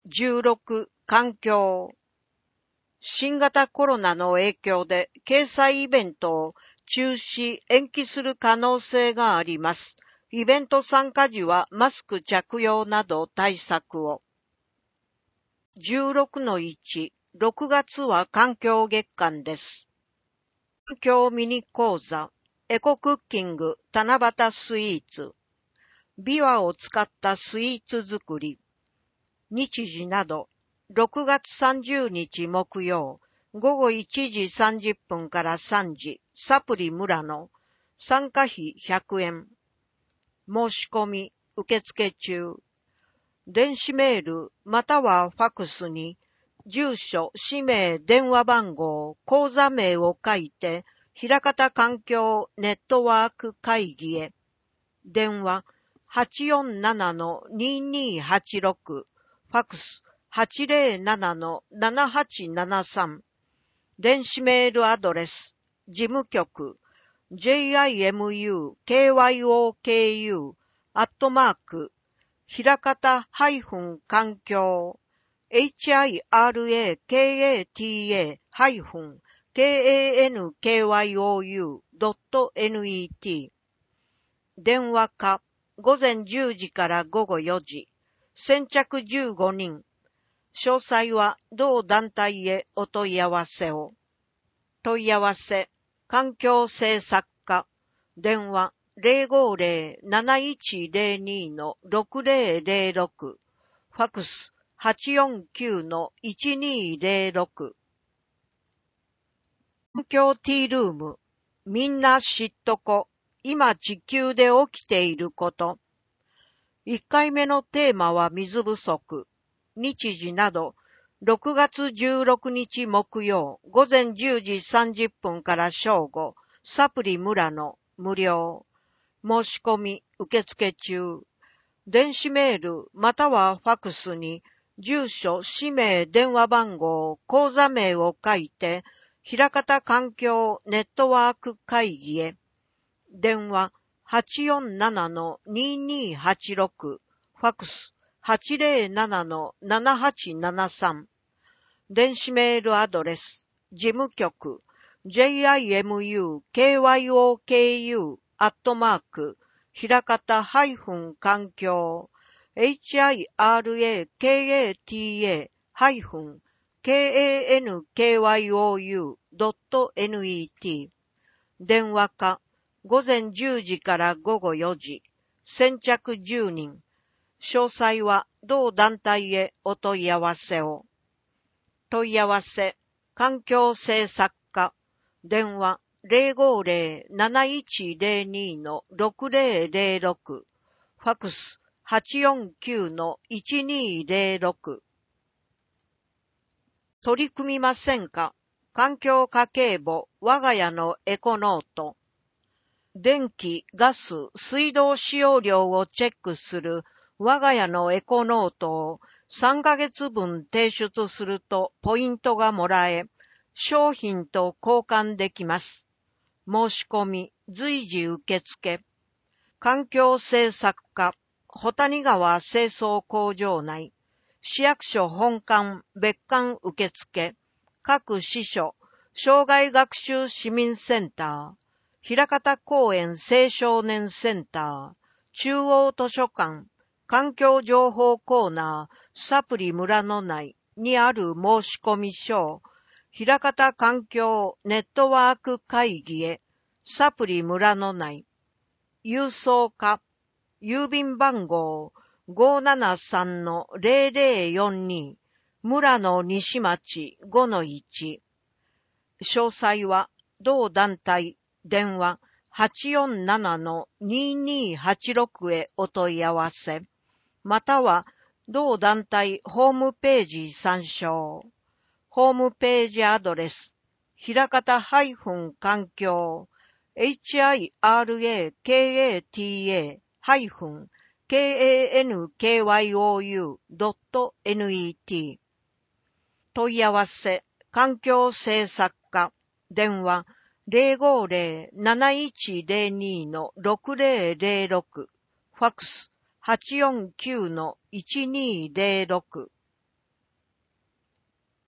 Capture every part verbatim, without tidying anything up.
じゅうろく、環境。新型コロナの影響で掲載イベントを中止・延期する可能性があります。イベント参加時はマスク着用など対策を。じゅうろくのいち、ろくがつは環境月間です。環境ミニ講座、エコクッキング七夕スイーツ、ビワを使ったスイーツ作り、日時など、ろくがつさんじゅうにち木曜、ごごいちじさんじゅっぷんからさんじ、サプリ村野、参加費ひゃくえん。申し込み、受付中。電子メールまたはファクスに、住所、氏名、電話番号、口座名を書いて、枚方環境ネットワーク会議へ。電話 はちよんななのににはちろく、ファクス はちぜろななのななはちななさん。電子メールアドレス、事務局、ジェイアイエムユーケーワイオーケーユー アットマーク、枚方環境、エイチアイアールエーケーエーティーエー ハイフン ケーエーエヌケーワイオーユー ドットネット。電話か、ごぜんじゅうじからごごよじ。先着じゅうごにん。詳細は同団体へお問い合わせを。問い合わせ、環境政策課、電話 ゼロごゼロ なないちゼロに のろくゼロゼロろく、ファクス はちよんきゅう のいちにゼロろく。環境ティールーム、みんな知っとこ、今地球で起きていること。いっかいめのテーマは水不足。日時など、ろくがつじゅうろくにち木曜、ごぜんじゅうじさんじゅっぷんから正午、サプリ村野、無料。申し込み、受付中。電子メール、またはファクスに、住所、氏名、電話番号、口座名を書いて、枚方環境ネットワーク会議へ。電話 はちよんななのににはちろく、ファクス はちぜろななのななはちななさん。電子メールアドレス、事務局、ジェイアイエムユーケーワイオーケーユー アットマーク、枚方環境、エイチアイアールエーケーエーティーエー ケーエーエヌケーワイオーユー ドットネット。電話か、ごぜんじゅうじからごごよじ。先着じゅうにん。詳細は同団体へお問い合わせを。問い合わせ、環境政策課、電話 ゼロごゼロ なないちゼロに のろくゼロゼロろく、ファクス はちよんきゅう のいちにゼロろく。取り組みませんか？環境家計簿我が家のエコノート。電気、ガス、水道使用量をチェックする我が家のエコノートをさんかげつぶん提出するとポイントがもらえ、商品と交換できます。申し込み、随時受付。環境政策課、保谷川清掃工場内。市役所本館、別館受付。各支所、障害学習市民センター。枚方公園青少年センター。中央図書館。環境情報コーナー、サプリ村の内にある申し込み書。枚方環境ネットワーク会議へ。サプリ村の内。郵送課。郵便番号 ごーななさんのゼロゼロよんに。村野西町 ごのいち。詳細は同団体電話 はちよんななのににはちろく へお問い合わせ。または同団体ホームページ参照。ホームページアドレス、枚方環境、エイチアイアールエーケーエーティーエー ケーエーエヌケーワイオーユー ドットネット。問い合わせ、環境政策課、電話 ゼロごゼロ なないちゼロに のろくゼロゼロろく、ファクス はちよんきゅう のいちにゼロろく。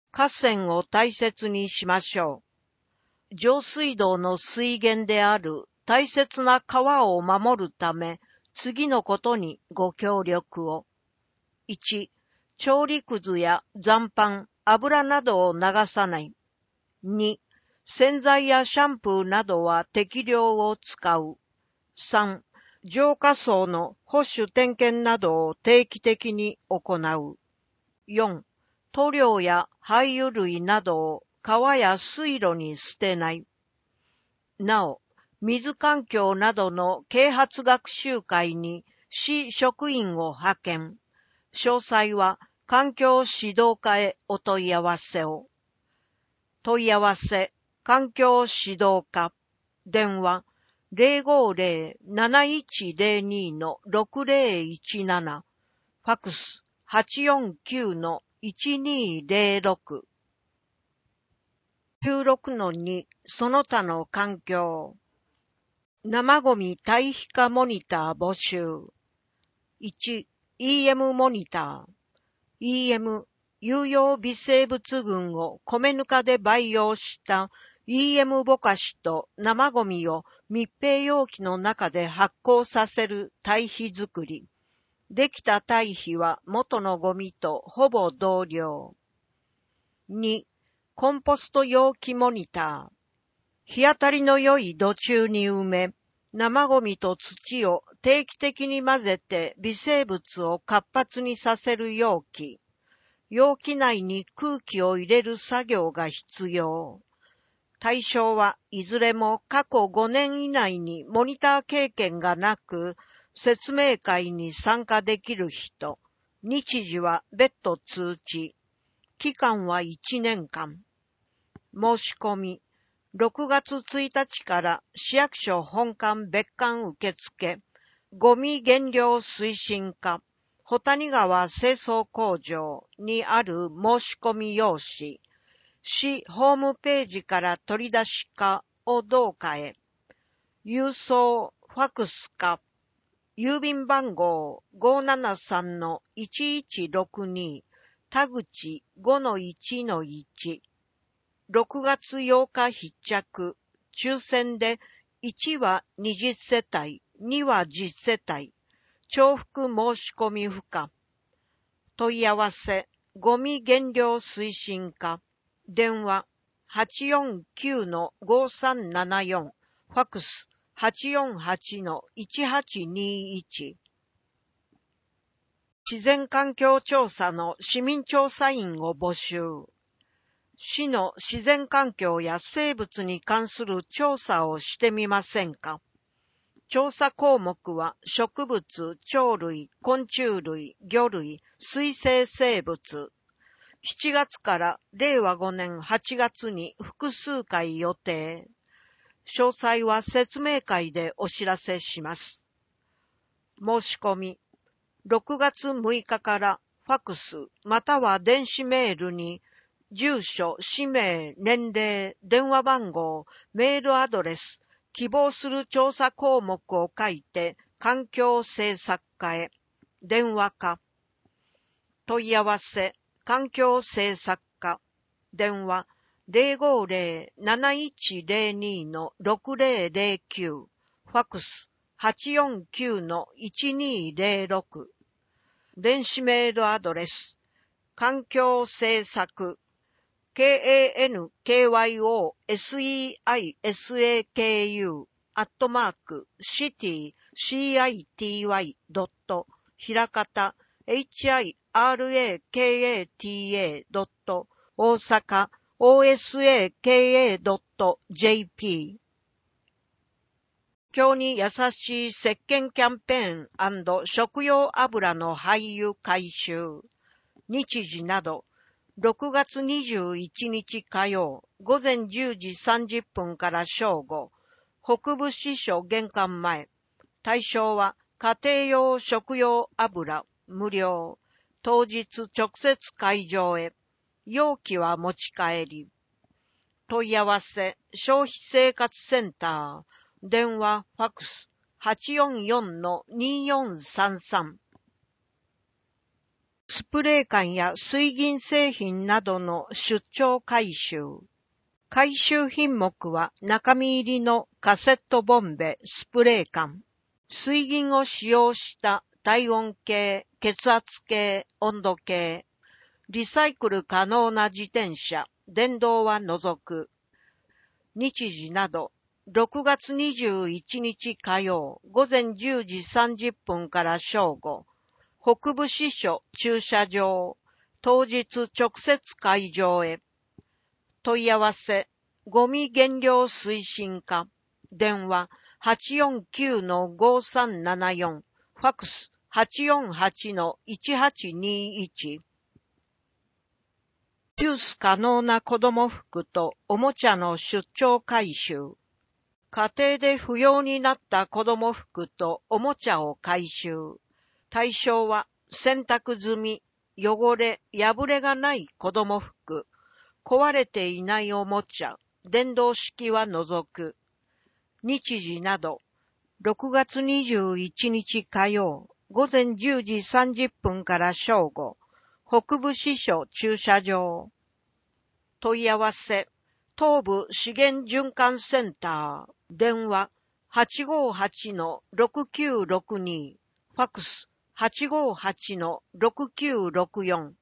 河川を大切にしましょう。上水道の水源である大切な川を守るため、次のことにご協力を。いち、調理くずや残飯、油などを流さない。に、洗剤やシャンプーなどは適量を使う。さん、浄化槽の保守点検などを定期的に行う。よん、塗料や廃油類などを川や水路に捨てない。なお、水環境などの啓発学習会に市職員を派遣。詳細は環境指導課へお問い合わせを。問い合わせ、環境指導課。電話、ゼロごゼロ なないちゼロに ろくゼロいちなな。ファクス、はちよんきゅう いちにゼロろく。じゅうろくのに、その他の環境。生ゴミ堆肥化モニター募集。いち、イーエム モニター。イーエム、有用微生物群を米ぬかで培養した イーエム ぼかしと生ゴミを密閉容器の中で発酵させる堆肥作り。できた堆肥は元のゴミとほぼ同量。に、コンポスト容器モニター。日当たりの良い土中に埋め、生ゴミと土を定期的に混ぜて微生物を活発にさせる容器。容器内に空気を入れる作業が必要。対象はいずれも過去ごねん以内にモニター経験がなく、説明会に参加できる人。日時は別途通知。期間はいちねんかん。申し込み。ろくがつついたちから市役所本館別館受付。ゴミ減量推進課。保谷川清掃工場にある申し込み用紙。市ホームページから取り出しかをどうかへ。郵送、ファクスか。郵便番号 ごーななさんのいちいちろくに 田口 ごのいちのいち。ろくがつようか必着。抽選でいちはにじゅっせたい、にはじゅっせたい。重複申し込み不可。問い合わせ、ゴミ減量推進課。電話、はちよんきゅうのごさんななよん。ファクス、はちよんはちのいちはちにいち。自然環境調査の市民調査員を募集。市の自然環境や生物に関する調査をしてみませんか。調査項目は植物、鳥類、昆虫類、魚類、水生生物。しちがつかられいわごねんはちがつに複数回予定。詳細は説明会でお知らせします。申し込み。ろくがつむいかからファクスまたは電子メールに住所、氏名、年齢、電話番号、メールアドレス、希望する調査項目を書いて、環境政策課へ、電話課。問い合わせ、環境政策課。電話、ゼロごゼロ なないちゼロに ろくゼロゼロきゅう。ファクス、はちよんきゅうのいちにゼロろく。電子メールアドレス、環境政策、kankyoSeisaku アットマーク city city ドットひらかた hiraka ドット大阪 osaka ドット jp 環境に優しい石鹸キャンペーン&食用油の廃油回収日時などろくがつにじゅういちにち火曜、午前じゅうじさんじゅっぷんから正午、北部支所玄関前。対象は家庭用食用油、無料。当日直接会場へ。容器は持ち帰り。問い合わせ、消費生活センター。電話、ファクス、はちよんよんのによんさんさん。 スプレー缶や水銀製品などの出張回収。回収品目は中身入りのカセットボンベ、スプレー缶、水銀を使用した体温計、血圧計、温度計、リサイクル可能な自転車、電動は除く。日時など、ろくがつにじゅういちにち火曜、午前じゅうじさんじゅっぷんから正午、北部支所駐車場、当日直接会場へ。問い合わせ、ゴミ減量推進課、電話 はちよんきゅうのごさんななよん、ファックス はちよんはちのいちはちにいち。ユース可能な子供服とおもちゃの出張回収。家庭で不要になった子供服とおもちゃを回収。対象は洗濯済み、汚れ、破れがない子供服、壊れていないおもちゃ、電動式は除く。日時など、ろくがつにじゅういちにち火曜、午前じゅうじさんじゅっぷんから正午、北部支所駐車場。問い合わせ、東部資源循環センター、電話 はちごはちのろくきゅうろくに、ファックス はちごはちのろくきゅうろくよん。